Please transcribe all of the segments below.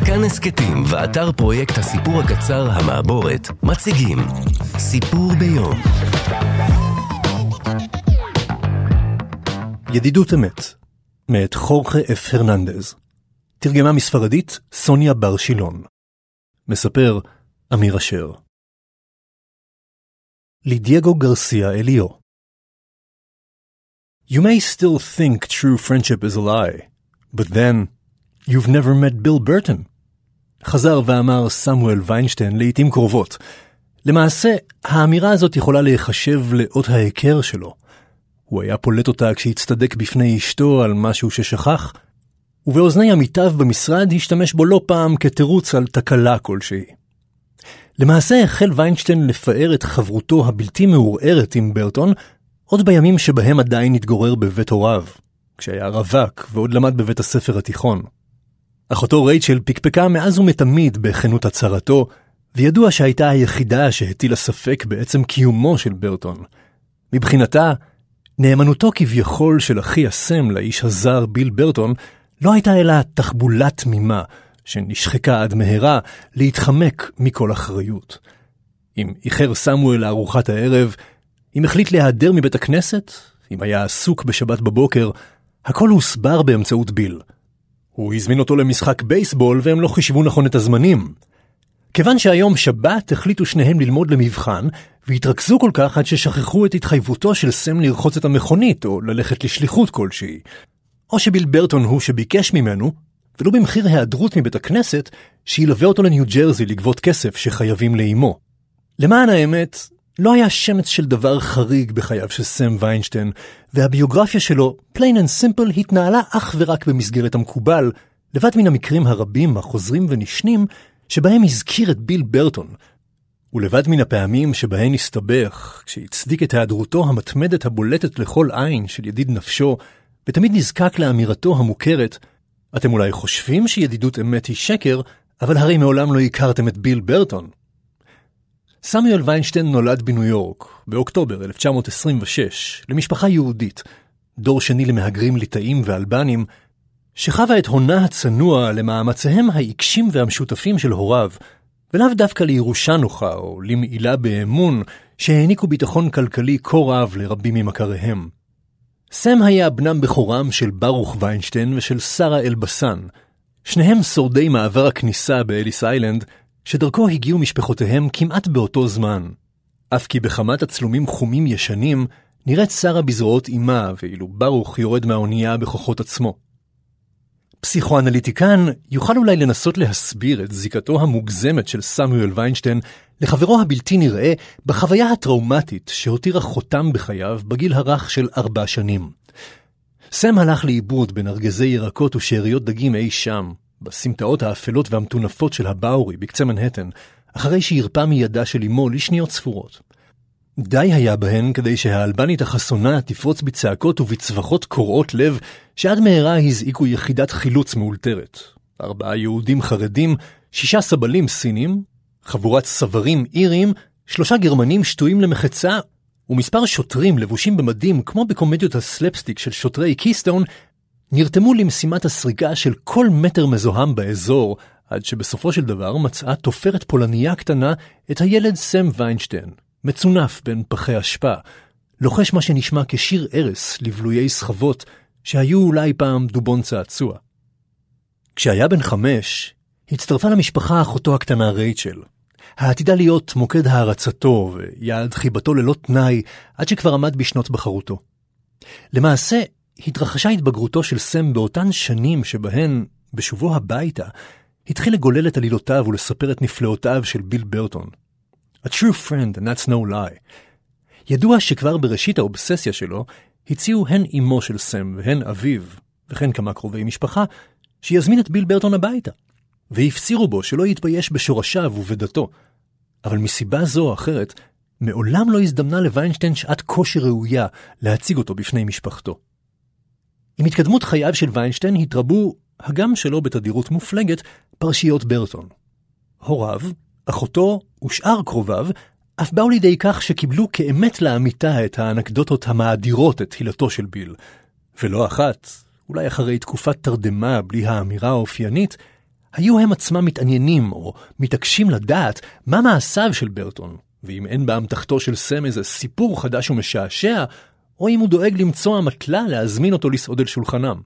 כאן הסקטים ואתר פרויקט הסיפור הקצר המעבורת מציגים סיפור ביום. ידידות אמת, מאת חורחה אף הרננדז. תרגמה מספרדית סוניה בר שילון. מספר אמיר אשר. לדייגו גרסיה אליו. You may still think true friendship is a lie, but then you've never met Bill Burton. חזר ואמר סמואל ויינשטיין לעתים קרובות. למעשה, האמירה הזאת יכולה להיחשב לאות ההיכר שלו. הוא היה פולט אותה כשהצטדק בפני אשתו על משהו ששכח, ובאוזני עמיתיו במשרד השתמש בו לא פעם כתירוץ על תקלה כלשהי. למעשה החל ויינשטיין לפאר את חברותו הבלתי מעורערת עם ברטון, עוד בימים שבהם עדיין התגורר בבית הוריו, כשהיה רווק ועוד למד בבית הספר התיכון. אחותו רייצ'ל פקפקה מאז ומתמיד בכנות הצהרתו, וידוע שהייתה היחידה שהטילה ספק בעצם קיומו של ברטון. מבחינתה, נאמנותו כביכול של אחי הסם לאיש הזר ביל ברטון, לא הייתה אלא תחבולה תמימה, שנשחקה עד מהרה להתחמק מכל אחריות. אם איחר סמואל לארוחת הערב, אם החליט להיעדר מבית הכנסת, אם היה עסוק בשבת בבוקר, הכל הוסבר באמצעות ביל. הוא הזמין אותו למשחק בייסבול והם לא חישבו נכון את הזמנים. כיוון שהיום שבת החליטו שניהם ללמוד למבחן, והתרכזו כל כך עד ששכחו את התחייבותו של סם לרחוץ את המכונית או ללכת לשליחות כלשהי. או שביל ברטון הוא שביקש ממנו, ולא במחיר היעדרות מבית הכנסת, שילווה אותו לניו ג'רזי לגבות כסף שחייבים לאימו. למען האמת, לא היה שמץ של דבר חריג בחייו של סם ויינשטיין, והביוגרפיה שלו, plain and simple, התנהלה אך ורק במסגרת המקובל, לבד מן המקרים הרבים החוזרים ונשנים, שבהם הזכיר את ביל ברטון, ולבד מן הפעמים שבהן הסתבך, כשהצדיק את היעדרותו המתמדת הבולטת לכל עין של ידיד נפשו, ותמיד נזקק לאמירתו המוכרת, אתם אולי חושבים שידידות אמת היא שקר, אבל הרי מעולם לא הכרתם את ביל ברטון. סמואל ויינשטיין נולד בניו יורק, באוקטובר 1926, למשפחה יהודית, דור שני למהגרים ליטאים ואלבנים, שחווה את הונה הצנוע למאמציהם העיקשים והמשותפים של הוריו, ולאו דווקא לירושה נוחה או למעילה באמון, שהעניקו ביטחון כלכלי כה רב לרבים ממכריהם. סם היה בנם בכורם של ברוך ויינשטיין ושל שרה אלבסן, שניהם שורדי מעבר הכניסה באליס איילנד, שדרכו הגיעו משפחותיהם כמעט באותו זמן. אף כי בכמה תצלומים חומים ישנים, נראית שרה בזרועות אימה, ואילו ברוך יורד מהאונייה בכוחות עצמו. פסיכואנליטיקן יוכל אולי לנסות להסביר את זיקתו המוגזמת של סמואל ויינשטיין לחברו הבלתי נראה בחוויה הטראומטית שהותירה חותם בחייו בגיל הרך של 4 שנים. סם הלך לאיבוד בין ארגזי ירקות ושאריות דגים אי שם, בסמטאות האפלות והמתונפות של הבאורי בקצה מנהטן, אחרי שהרפה מידה של אמו לשניות ספורות. די היה בהן כדי שהאלבנית החסונה תפרוץ בצעקות ובצווחות קורעות לב, שעד מהרה הזעיקו יחידת חילוץ מאולתרת. 4 יהודים חרדים, 6 סבלים סינים, חבורת סברים אירים, 3 גרמנים שטויים למחצה, ומספר שוטרים לבושים במדים כמו בקומדיות הסלפסטיק של שוטרי קיסטון, נרתמו למשימת הסריקה של כל מטר מזוהם באזור, עד שבסופו של דבר מצאה תופרת פולניה קטנה את הילד סם ויינשטיין, מצונף בין פחי אשפה, לוחש מה שנשמע כשיר ערס לבלויי סחבות שהיו אולי פעם דובון צעצוע. כשהיה בן 5, הצטרפה למשפחה אחותו הקטנה רייצ'ל, העתידה להיות מוקד הערצתו ויעד חיבתו ללא תנאי עד שכבר עמד בשנות בחרותו. למעשה, התרחשה התבגרותו של סם באותן שנים שבהן, בשובו הביתה, התחיל לגולל את עלילותיו ולספר את נפלאותיו של ביל ברטון. A true friend and that's no lie. ידוע שכבר בראשית האובססיה שלו, הציעו הן אמו של סם והן אביו, וכן כמה קרובי משפחה, שיזמין את ביל ברטון הביתה, והפצירו בו שלא יתבייש בשורשיו ובדתו. אבל מסיבה זו או אחרת, מעולם לא הזדמנה לוויינשטיין שעת כושר ראויה להציג אותו בפני משפחתו. עם התקדמות חייו של ויינשטיין התרבו, הגם שלא בתדירות מופלגת, פרשיות ברטון. הוריו, אחותו ושאר קרוביו אף באו לידי כך שקיבלו כאמת לאמיתה את האנקדוטות המאדירות את תהילתו של ביל, ולא אחת, אולי אחרי תקופת תרדמה בלי האמירה האופיינית, היו הם עצמם מתעניינים או מתעקשים לדעת מה מעשיו של ברטון, ואם אין באמתחתו של סם איזה סיפור חדש ומשעשע, או אם הוא דואג למצוא המטלה להזמין אותו לסעוד אל שולחנם.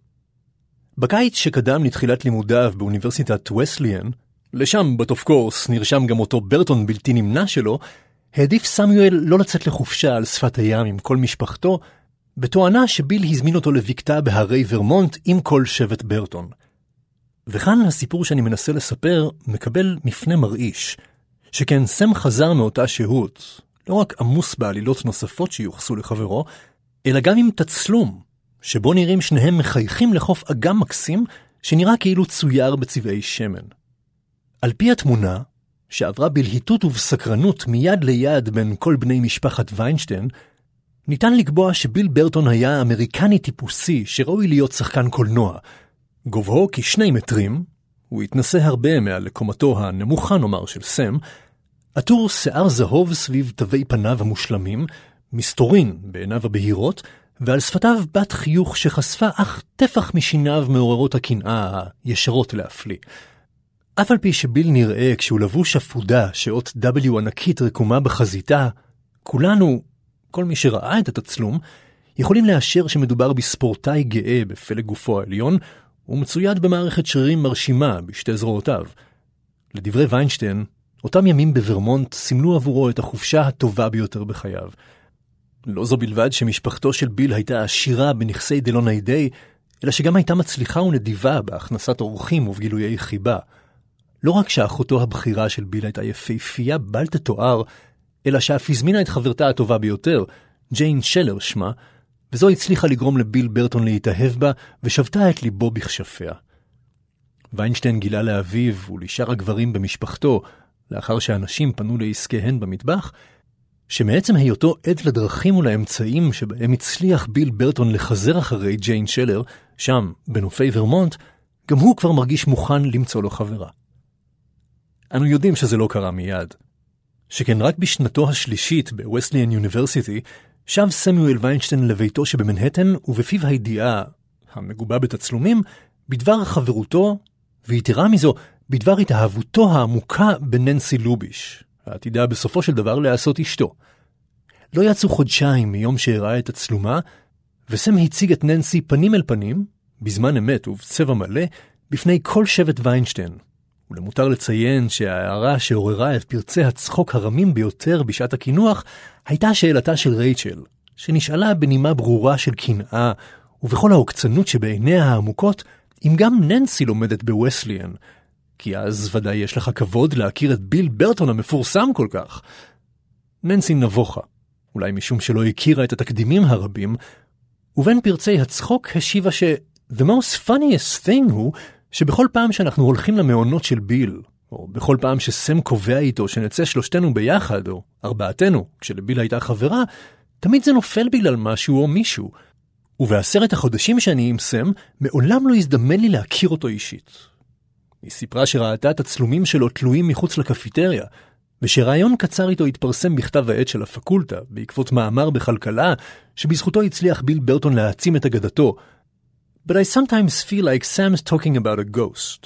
בקיץ שקדם לתחילת לימודיו באוניברסיטת וסליאן, לשם of course נרשם גם אותו ברטון בלתי נמנע שלו, העדיף סמואל לא לצאת לחופשה על שפת הים עם כל משפחתו, בתואנה שביל הזמין אותו לבקתה בהרי ורמונט עם כל שבט ברטון. וכאן הסיפור שאני מנסה לספר מקבל מפנה מרעיש, שכן סם חזר מאותה שהות, לא רק עמוס בעלילות נוספות שיוחסו לחברו, אלא גם עם תצלום, שבו נראים שניהם מחייכים לחוף אגם מקסים, שנראה כאילו צויר בצבעי שמן. על פי התמונה, שעברה בלהיטות ובסקרנות מיד ליד בין כל בני משפחת ויינשטיין, ניתן לקבוע שביל ברטון היה אמריקני טיפוסי שראוי להיות שחקן קולנוע. גובהו כ2 מטרים, הוא התנסה הרבה מעל לקומתו הנמוכה נאמר של סם, עטור שיער זהוב סביב תווי פניו המושלמים, מסתורין בעיניו הבהירות, ועל שפתיו בת חיוך שחשפה אך טפח משיניו מעוררות הקנאה הישרות להפליא. אף על פי שביל נראה כשהוא לבוש אפודה שאות W ענקית רקומה בחזיתה, כולנו, כל מי שראה את התצלום, יכולים לאשר שמדובר בספורטאי גאה בפלג גופו העליון, ומצויד במערכת שרירים מרשימה בשתי זרועותיו. לדברי ויינשטיין, אותם ימים בוורמונט סימלו עבורו את החופשה הטובה ביותר בחייו. לא זו בלבד שמשפחתו של ביל הייתה עשירה בנכסי דלוני דיי, אלא שגם הייתה מצליחה ונדיבה בהכנסת אורחים ובגילויי חיבה. לא רק שאחותו הבכירה של ביל הייתה יפהפייה בל תתואר, אלא שאף הזמינה את חברתה הטובה ביותר, ג'יין שלר שמה, וזו הצליחה לגרום לביל ברטון להתאהב בה ושבתה את ליבו בכשפיה. ויינשטיין גילה לאביו ולשאר הגברים במשפחתו, לאחר שאנשים פנו לעסקיהן במטבח, שמעצם היותו עד לדרכים ולאמצעים שבהם הצליח ביל ברטון לחזר אחרי ג'יין שלר, שם בנופי ורמונט, גם הוא כבר מרגיש מוכן למצוא לו חברה. אנו יודעים שזה לא קרה מיד. שכן רק בשנתו השלישית בווסליאן יוניברסיטי, שב סמואל ויינשטיין לביתו שבמנהטן, ובפיו הידיעה, המגובה בתצלומים, בדבר חברותו, ויתרה מזו, בדבר התאהבותו העמוקה בננסי לוביש, העתידה בסופו של דבר לעשות אשתו. לא יצאו חודשיים מיום שהראה את הצלומה, וסם הציג את ננסי פנים אל פנים, בזמן אמת ובצבע מלא, בפני כל שבט ויינשטיין. ולמותר לציין שההערה שעוררה את פרצי הצחוק הרמים ביותר בשעת הכינוח, הייתה שאלתה של רייצ'ל, שנשאלה בנימה ברורה של קנאה, ובכל העוקצנות שבעיניה העמוקות, אם גם ננסי לומדת בווסליאן, כי אז ודאי יש לך כבוד להכיר את ביל ברטון המפורסם כל כך. ננסי נבוכה, אולי משום שלא הכירה את התקדימים הרבים, ובין פרצי הצחוק השיבה ש-The most funniest thing הוא שבכל פעם שאנחנו הולכים למעונות של ביל, או בכל פעם שסם קובע איתו שנצא שלושתנו ביחד, או ארבעתנו, כשלביל הייתה חברה, תמיד זה נופל בגלל משהו או מישהו. וב10 החודשים שאני עם סם, מעולם לא הזדמן לי להכיר אותו אישית. היא סיפרה שראתה את הצלומים שלו תלויים מחוץ לקפיטריה, ושרעיון קצר איתו התפרסם בכתב העת של הפקולטה, בעקבות מאמר בכלכלה, שבזכותו הצליח ביל ברטון להעצים את אגדתו. But I sometimes feel like Sam's talking about a ghost.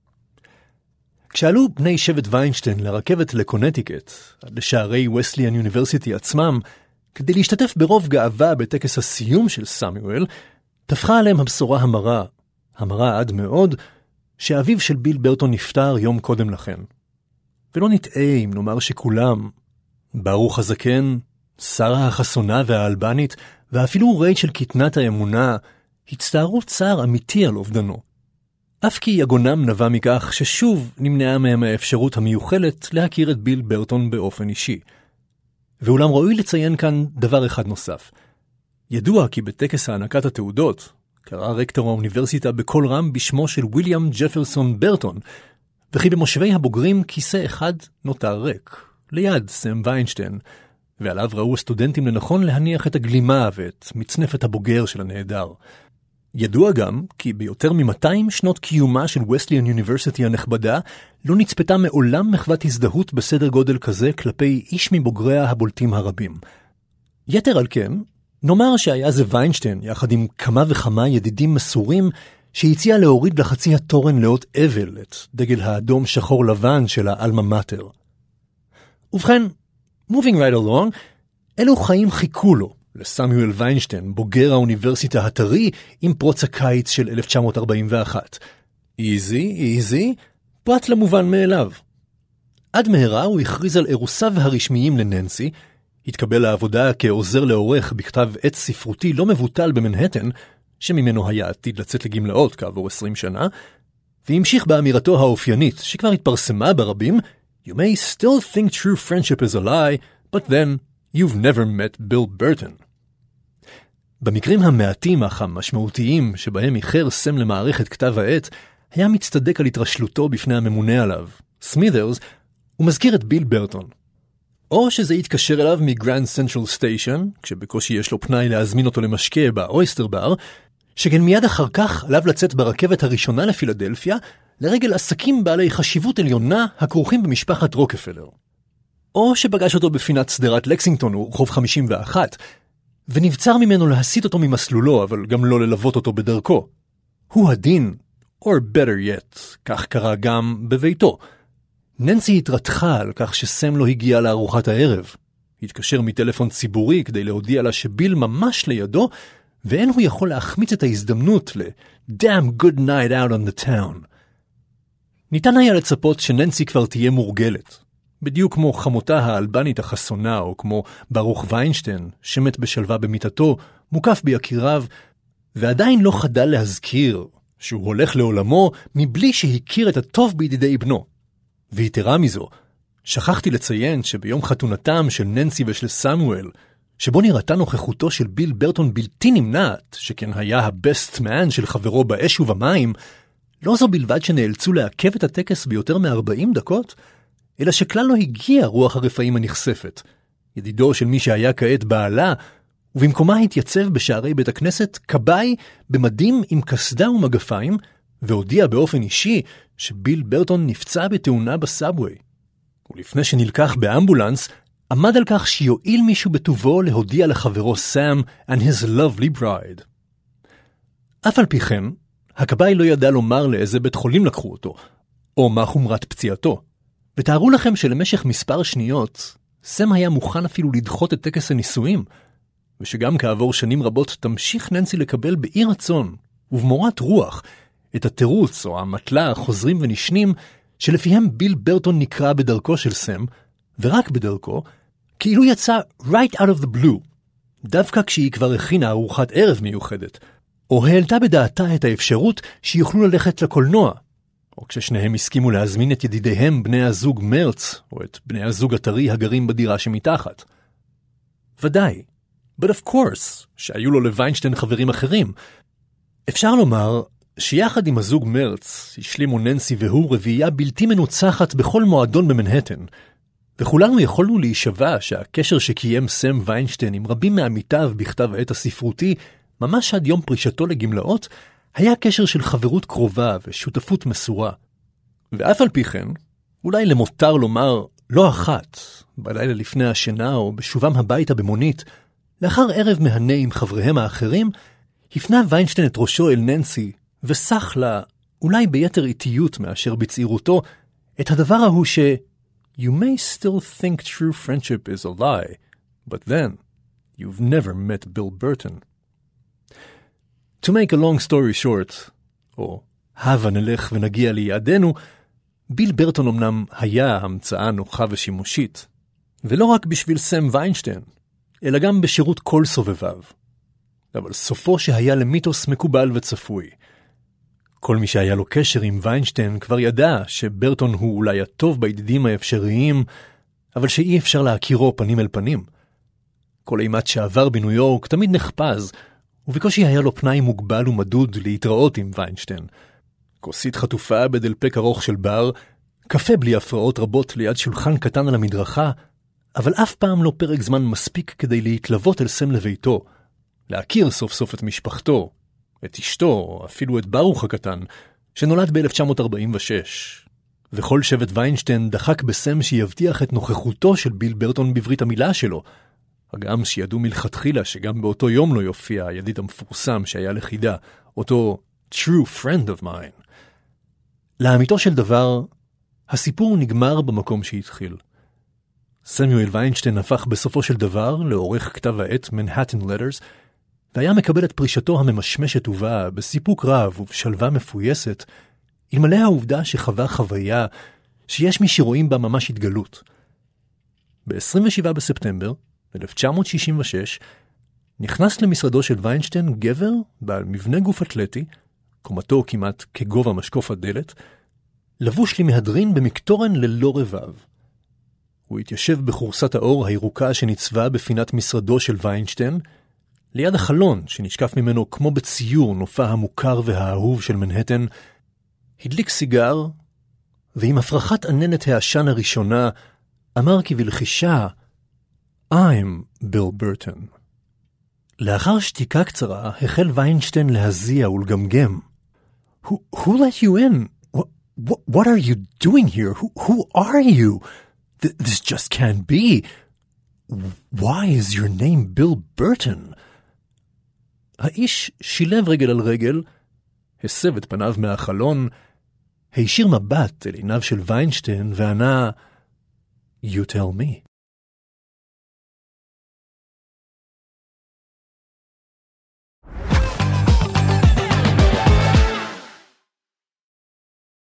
כשעלו בני שבט ויינשטיין לרכבת לקונטיקט, עד לשערי וסליאן יוניברסיטי עצמם, כדי להשתתף ברוב גאווה בטקס הסיום של סמואל, תפחה עליהם הבשורה המרה עד מאוד, שאביו של ביל ברטון נפטר יום קודם לכן. ולא נטעה אם נאמר שכולם, ברוך הזקן, שרה החסונה והאלבנית, ואפילו רייצ'ל קטנת האמונה, הצטערו צער אמיתי על אובדנו. אף כי יגונם נבע מכך ששוב נמנעה מהם האפשרות המיוחלת להכיר את ביל ברטון באופן אישי. ואולם ראוי לציין כאן דבר אחד נוסף. ידוע כי בטקס הענקת התעודות, קרא רקטור האוניברסיטה בכל רם בשמו של ויליאם ג'פרסון ברטון, וכי במושבי הבוגרים כיסא אחד נותר ריק, ליד סם ויינשטיין, ועליו ראו הסטודנטים לנכון להניח את הגלימה ואת מצנפת הבוגר של הנהדר. ידוע גם כי ביותר מ-200 שנות קיומה של וסליאן יוניברסיטי הנכבדה, לא נצפתה מעולם מחוות הזדהות בסדר גודל כזה כלפי איש מבוגריה הבולטים הרבים. יתר על כן, נאמר שהיה זה ויינשטיין, יחד עם כמה וכמה ידידים מסורים, שהציע להוריד לחצי התורן לאות אבל את דגל האדום שחור לבן של האלמה מאטר. ובכן, moving right along, אלו חיים חיכו לו, לסמיואל ויינשטיין, בוגר האוניברסיטה הטרי עם פרוץ הקיץ של 1941. איזי, פרט למובן מאליו. עד מהרה הוא הכריז על אירוסיו הרשמיים לננסי, התקבל לעבודה כעוזר לעורך בכתב עת ספרותי לא מבוטל במנהטן, שממנו היה עתיד לצאת לגמלאות כעבור 20 שנה, והמשיך באמירתו האופיינית שכבר התפרסמה ברבים, You may still think true friendship is a lie, but then you've never met Bill Burton. במקרים המעטים אך המשמעותיים שבהם איחר סם למערכת כתב העת, היה מצטדק על התרשלותו בפני הממונה עליו, סמית'רס, ומזכיר את ביל ברטון. או שזה יתקשר אליו מגרנד סנטרל סטיישן, כשבקושי יש לו פנאי להזמין אותו למשקה באויסטר בר, שכן מיד אחר כך עליו לצאת ברכבת הראשונה לפילדלפיה, לרגל עסקים בעלי חשיבות עליונה הכרוכים במשפחת רוקפלר. או שפגש אותו בפינת סדרת לקסינגטון ורחוב 51, ונבצר ממנו להסיט אותו ממסלולו, אבל גם לא ללוות אותו בדרכו. הוא הדין, or better yet, כך קרה גם בביתו. ננסי התרתחה על כך שסם לא הגיע לארוחת הערב. התקשר מטלפון ציבורי כדי להודיע לה שביל ממש לידו, ואין הוא יכול להחמיץ את ההזדמנות ל-damn good night out on the town. ניתן היה לצפות שננסי כבר תהיה מורגלת. בדיוק כמו חמותה האלבנית החסונה, או כמו ברוך ויינשטיין, שמת בשלווה במיטתו, מוקף ביקיריו, ועדיין לא חדל להזכיר שהוא הולך לעולמו מבלי שהכיר את הטוב בידידי בנו. ויתרה מזו, שכחתי לציין שביום חתונתם של ננסי ושל סמואל, שבו נראתה נוכחותו של ביל ברטון בלתי נמנעת, שכן היה הבסט מן של חברו באש ובמים, לא זו בלבד שנאלצו לעכב את הטקס ביותר מ-40 דקות, אלא שכלל לא הגיע רוח הרפאים הנחשפת. ידידו של מי שהיה כעת בעלה, ובמקומה התייצב בשערי בית הכנסת קבאי במדים עם קסדה ומגפיים, והודיע באופן אישי שביל ברטון נפצע בתאונה בסאבווי. ולפני שנלקח באמבולנס, עמד על כך שיועיל מישהו בטובו להודיע לחברו סם and his lovely bride. אף על פי כן, הקבאי לא ידע לומר לאיזה בית חולים לקחו אותו, או מה חומרת פציעתו. ותארו לכם שלמשך מספר שניות, סם היה מוכן אפילו לדחות את טקס הנישואים, ושגם כעבור שנים רבות תמשיך ננסי לקבל באי רצון ובמורת רוח את התירוץ או המטלה החוזרים ונשנים שלפיהם ביל ברטון נקרא בדרכו של סם, ורק בדרכו, כאילו יצא right out of the blue, דווקא כשהיא כבר הכינה ארוחת ערב מיוחדת, או העלתה בדעתה את האפשרות שיוכלו ללכת לקולנוע, או כששניהם הסכימו להזמין את ידידיהם בני הזוג מרץ, או את בני הזוג הטרי הגרים בדירה שמתחת. ודאי, but of course, שהיו לו לוויינשטיין חברים אחרים. אפשר לומר שיחד עם הזוג מרץ, השלימו ננסי והוא רביעייה בלתי מנוצחת בכל מועדון במנהטן, וכולנו יכולנו להישבע שהקשר שקיים סם ויינשטיין עם רבים מעמיתיו בכתב העת הספרותי, ממש עד יום פרישתו לגמלאות, היה קשר של חברות קרובה ושותפות מסורה. ואף על פי כן, אולי למותר לומר לא אחת, בלילה לפני השינה או בשובם הביתה במונית, לאחר ערב מהנה עם חבריהם האחרים, הפנה ויינשטיין את ראשו אל ננסי, וסח לה, אולי ביתר איטיות מאשר בצעירותו, את הדבר ההוא ש... You may still think true friendship is a lie, but then you've never met Bill Burton. To make a long story short, או הבה נלך ונגיע ליעדנו, ביל ברטון אמנם היה המצאה נוחה ושימושית, ולא רק בשביל סם ויינשטיין, אלא גם בשירות כל סובביו. אבל סופו שהיה למיתוס מקובל וצפוי. כל מי שהיה לו קשר עם ויינשטיין כבר ידע שברטון הוא אולי הטוב בידידים האפשריים, אבל שאי אפשר להכירו פנים אל פנים. כל אימת שעבר בניו יורק תמיד נחפז, ובקושי היה לו פנאי מוגבל ומדוד להתראות עם ויינשטיין. כוסית חטופה בדלפק ארוך של בר, קפה בלי הפרעות רבות ליד שולחן קטן על המדרכה, אבל אף פעם לא פרק זמן מספיק כדי להתלוות אל סם לביתו, להכיר סוף סוף את משפחתו, את אשתו, או אפילו את ברוך הקטן, שנולד ב-1946. וכל שבט ויינשטיין דחק בסם שיבטיח את נוכחותו של ביל ברטון בברית המילה שלו, הגם שידעו מלכתחילה שגם באותו יום לא יופיע הידיד המפורסם שהיה לחידה, אותו true friend of mine. לאמיתו של דבר, הסיפור נגמר במקום שהתחיל. סמיואל ויינשטיין הפך בסופו של דבר לעורך כתב העת Manhattan Letters, והיה מקבל את פרישתו הממשמשת ובאה בסיפוק רב ובשלווה מפויסת, אלמלא העובדה שחווה חוויה שיש מי שרואים בה ממש התגלות. ב-27 בספטמבר 1966 נכנס למשרדו של ויינשטיין גבר בעל מבנה גוף אתלטי, קומתו כמעט כגובה משקוף הדלת, לבוש למהדרין במקטורן ללא רבב. הוא התיישב בחורסת האור הירוקה שנצבה בפינת משרדו של ויינשטיין, ליד החלון שנשקף ממנו כמו בציור נופה המוכר והאהוב של מנהטן, הדליק סיגר, ועם הפרחת עננת העשן הראשונה, אמר כבלחישה, I'm Bill Burton. לאחר שתיקה קצרה, החל ויינשטיין להזיע ולגמגם. Who let you in? What are you doing here? Who are you? This just can't be. Why is your name Bill Burton? האיש שילב רגל על רגל, הסב את פניו מהחלון, הישיר מבט אל עיניו של ויינשטיין וענה, You tell me.